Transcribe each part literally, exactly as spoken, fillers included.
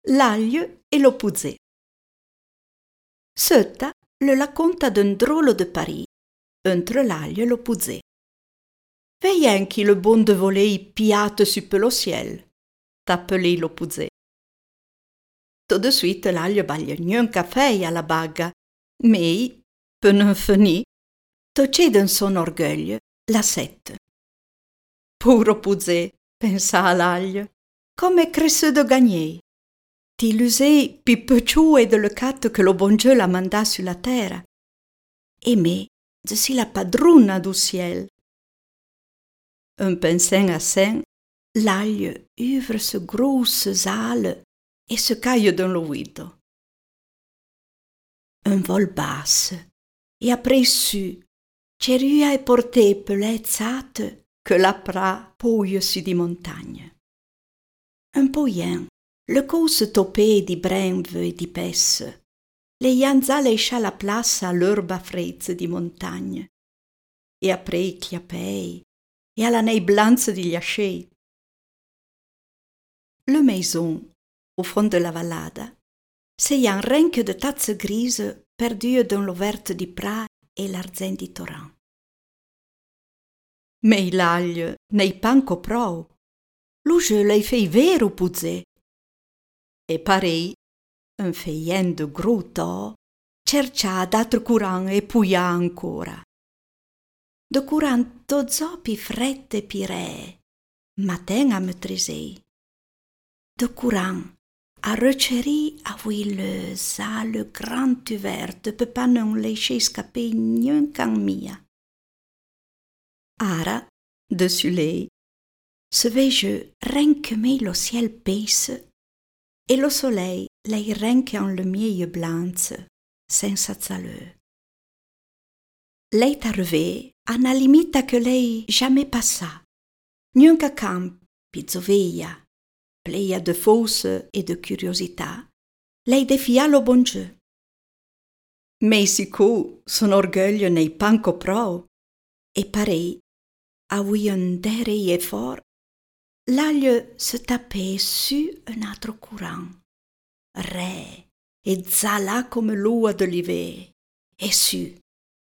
L'aglio e lo puzè. Sutta le racconta d'un drôle de Paris, entre l'aglio e lo puzè. Veien chi le bon de volei piate su pe lo ciel, t'appelei lo puzè. Tout de suite l'aglio baglia gnun caffè alla bagga, mei, per non finì, tocè d'un son orgoglio la sette. Puro puzè, pensa l'aglio, come cresse de gagner. Ti lusei pi peciù e de le cat che lo bon Dieu l'ha mandà sulla terra. E me, je si la padrona du ciel. Un pensen a sen, l'aglio ouvre se grosse sale e se caille dans l'ouïdo. Un vol basse, e après su, cerua e porté pelezzate che la pra poglie su di montagne. Un poien, le cose topé di brenve e di pesse, le ianza lascia la place a l'erba frezza di montagne, e après i chiapei, e alla neiblanza di ghiacciei. Le maison, au fond de la vallada, c'est un renche de tazze grise perdue dans lo verte di pra e l'arzen di torrent. Mei l'aglio, nei panco pro, luce lei fei vero puzè. E parei, un feien de gros to, cercia d'altre curant e puia ancora. De curant to zopi frette pire, matin a me trisei. De curant a receri a vui le sale grand ouverte pe pa non laisser scapper gnun can mia. Ara, dessus lei, se vege renche me lo ciel pese e lo soleil lei renche en lumière blanche, senza zaleu. Lei t'arrivé a una limita che lei jamais passa, gnunca camp, pizzoveia, pleia de fausse e de curiosità, lei defia lo bon Dieu. Mei sicù son orgoglio nei panco pro, e parei, a vui un derei e fort, l'aglio se tapè su un altro curant, re e zala come lua de l'hiver, e su.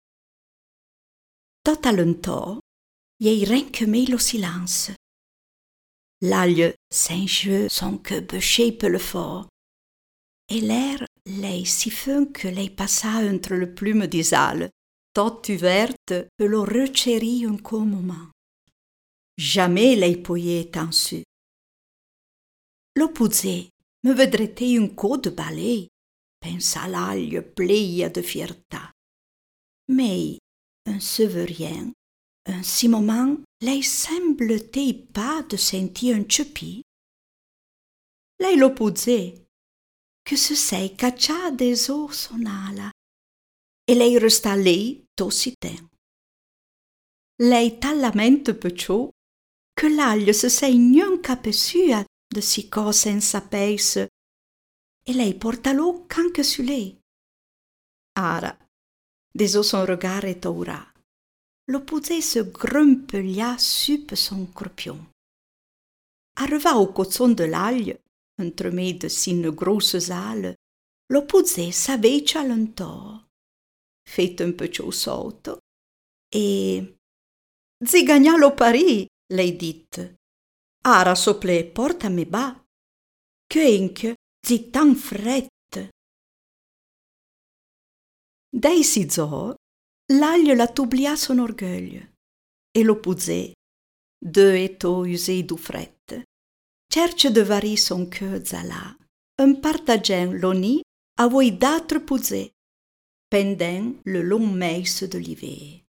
Tot alentò, ei renche me lo silence. L'aglio s'enjeu son que bêché pe le fort, et l'air lei si fin que lei passa entre le plume des ales, tot ouverte pe lo receri un court moment. Jamais lei poié tan su. Lo puzè me vedretei un co de ballet, pensa l'aglio pleia de fiertà. Mei, un severien, un si moment, lei semble-tei pas de sentir un cepi. Lei lo puzè, che se sei caccià des o son ala, e lei resta lei tossiten. Lei tallamente peciò, che l'aglio se sei gnun capesua de si co senza peise, e lei porta lo canche su lei. Ara, des o son regard et aura, lo puzè se grumpelia su pe son corpion. Arriva au cozzon de l'aglio, entremè de sine grosse sale, lo puzè s'avvecia lentò, fet un peciò sotto, e zigagna lo Paris, lei dit. Ara sople porta me ba, che enche zi tan frette. Dei si zo, l'aglio la tublia son orgoglio, e lo puzè, de e to usei du frette, cerce de vari son che zala, un partagen lo ni a voi d'altre puzè, pendent le long meis de l'hiver.